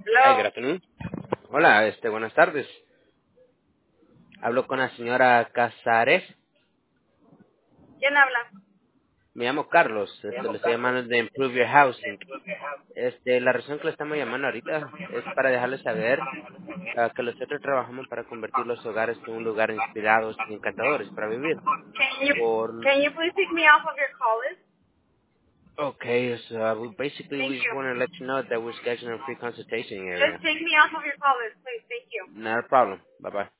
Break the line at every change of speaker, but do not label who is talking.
Hi, good
Hello.
afternoon. Hola, buenas tardes. Hablo con la señora Casares.
¿Quién habla?
Me llamo Carlos. Le estoy llamando de Improve Your Housing. La razón que le estamos llamando ahorita es para dejarles saber que nosotros trabajamos para convertir los hogares en un lugar inspirados y encantadores para vivir.
Can you
Por
can you please take me off of your call list?
Okay, so basically
Thank
we just
you.
want to let you know that we're scheduling a free consultation
Just
area.
take me off of your call list, please. Thank you.
Not a problem. Bye bye.